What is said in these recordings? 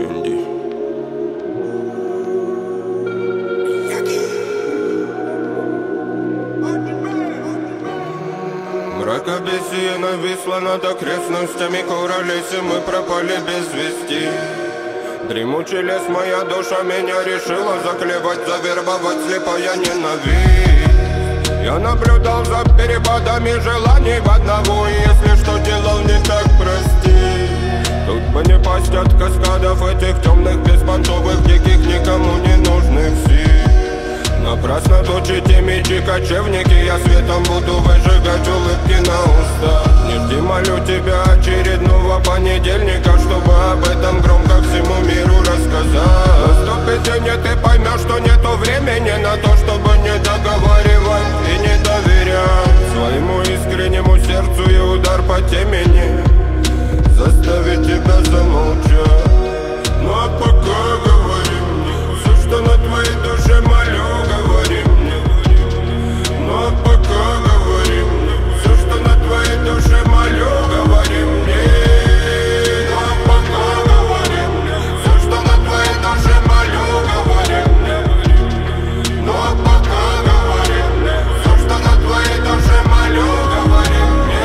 Инди. Мракобесие нависло над окрестностями Куралеси, мы пропали без вести. Дремучий лес, моя душа меня решила заклевать, завербовать слепая ненависть. Я наблюдал за перепадами желаний в одного, и если что делал не так, прости. Тут бы не пасть от каскадов этих темных, беспонтовых, диких, никому не нужных сил. Напрасно точите мечи, кочевники, я светом буду выжигать улыбки на устах. Не жди, молю тебя, очередного понедельника, чтобы об этом громко всему миру рассказать. Наступит день, и ты поймешь, что нету времени на то, чтобы не договаривать и не доверять своему искреннему сердцу, и удар по темени заставит тебя замолчать. Ну а пока говори мне все, что на твоей душе, молю, говори мне. Ну а пока говори мне все, что на твоей душе, молю, говори мне. Ну а пока говори мне все, что на твоей душе, молю, говори мне. Ну а пока говори мне все, что на твоей душе, молю, говори мне.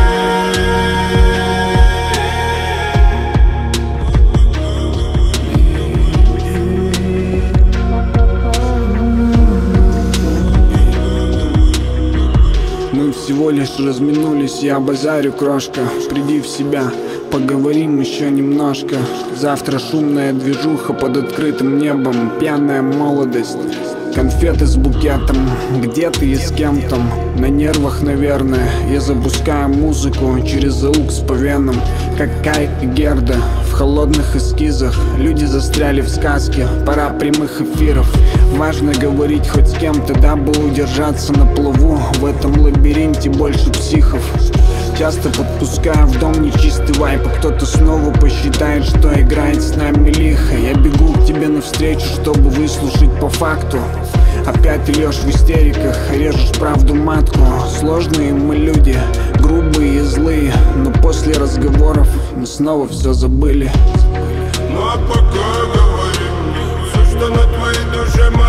Мы всего лишь разминулись, я базарю, крошка. Приди в себя, поговорим еще немножко. Завтра шумная движуха под открытым небом, пьяная молодость, конфеты с букетом. Где ты и с кем-то? На нервах, наверное. Я запускаю музыку через AUX по венам, как Кай и Герда в холодных эскизах. Люди застряли в сказке, пора прямых эфиров. Важно говорить хоть с кем-то, дабы удержаться на плаву. В этом лабиринте больше психов. Часто подпускаю в дом нечистый вайп, а кто-то снова посчитает, что играет с нами лихо. Я бегу к тебе навстречу, чтобы выслушать по факту. Опять льешь в истериках, режешь правду матку. Сложные мы люди, грубые и злые, но после разговоров мы снова все забыли. Ну а пока говори мне все, что на твоей душе,